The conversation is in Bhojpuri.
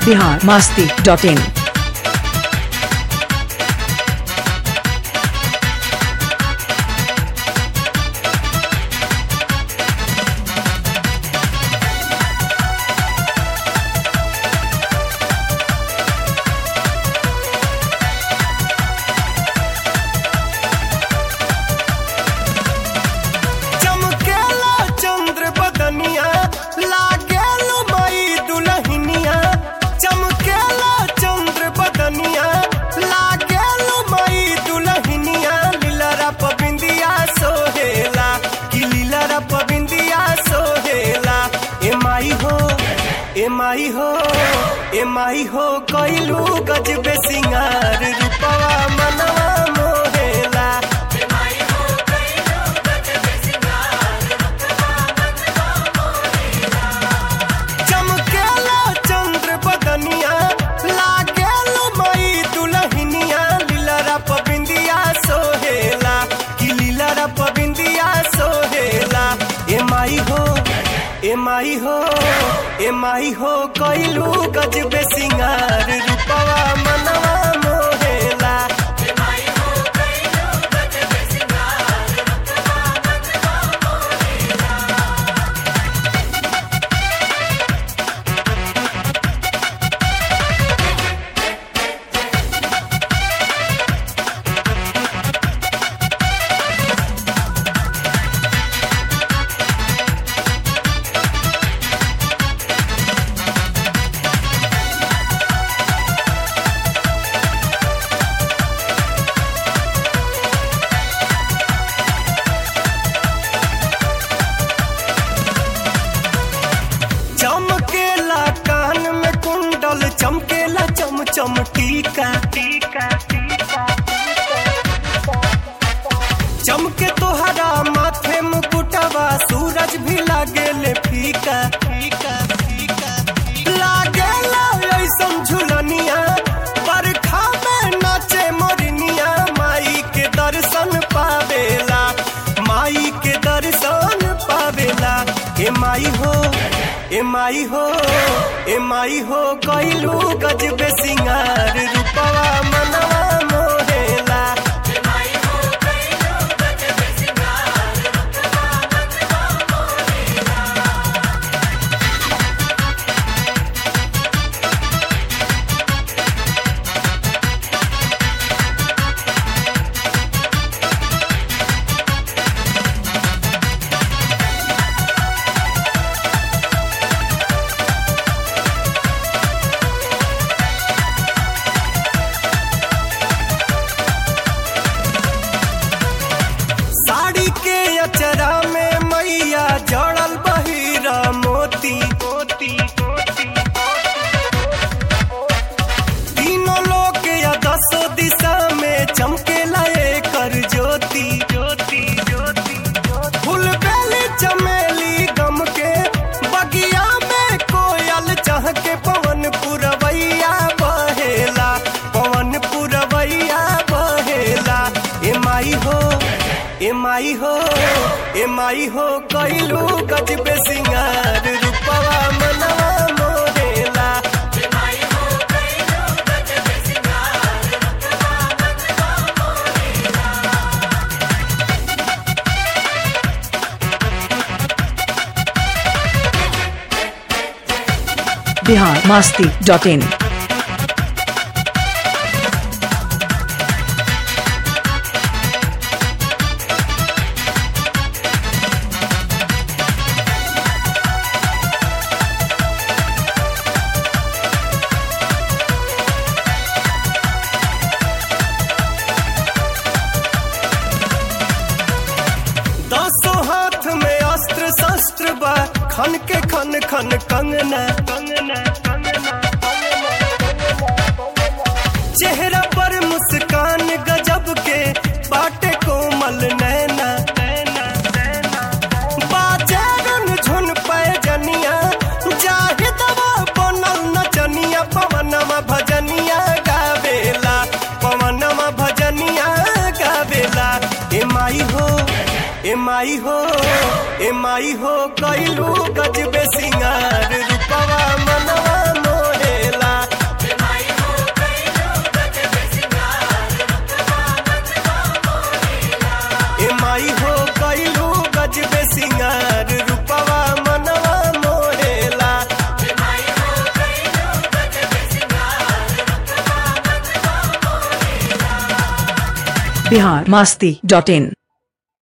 biharmasti.in। एमाई हो कइलू गजबे सिंगार रूपवा मनवा मोहेला। एमाई हो कइलू गजबे सिंगार रूपवा मनवा मोहेला। चमकेला चंद्र बदनिया लागेलू मई दुल्हनिया लीलरा पबिंदिया सोहेला कि लीलरा पबिंदिया सोहेला। एमाई हो कइलू गजबे सिंगार रूपवा मनवा मोहेला। एमाई हो कइलू गजबे सिंगार रूपवा मनवा मोहेला। चमकेला कान में कुंडल चमकेला चमचम टीका टीका टीका। चमके तोहरा माथे मुकुटवा सूरज भी लागेले फीका फीका फीका। लागेला ऐसन झुलनिया बरखा में नाचे मोरनिया माई के दर्शन पावेला माई के दर्शन पावेला। एमाई हो कइलू गजबे सिंगार रूपवा मनवा मोहेला। एमाई हो कइलू गजबे सिंगार रूपवा मनवा मोहेला। चरा में मैया जड़ल बहिरा मोती मोती मोती। तीनों लोग या दसों दिशा में चमकेला एकर ज्योति ज्योति ज्योति। फूल बेली चमेली गम के बगिया में कोयल चह के पवन पुरवैया बहेला पवन पुरवैया बहेला। एमाई हो कइलू गजबे सिंगार रूपवा मनवा मोहेला। एमाई हो कइलू गजबे सिंगार रूपवा मनवा मोहेला। biharmasti.in। खन के खन खन कंगना कंगना कंगना। चेहरा पर मुस्कान गजब के बाटे कोमल नैना नैना नैना। बाजारन झुन पैजनिया जाहि दवा बनल नचनिया पवनमा भजनिया गावेला पवनमा भजनिया गावेला। एमाई हो कइलू गजबे सिंगार रूपवा मनवा मोहेला। बिहार मस्ती.in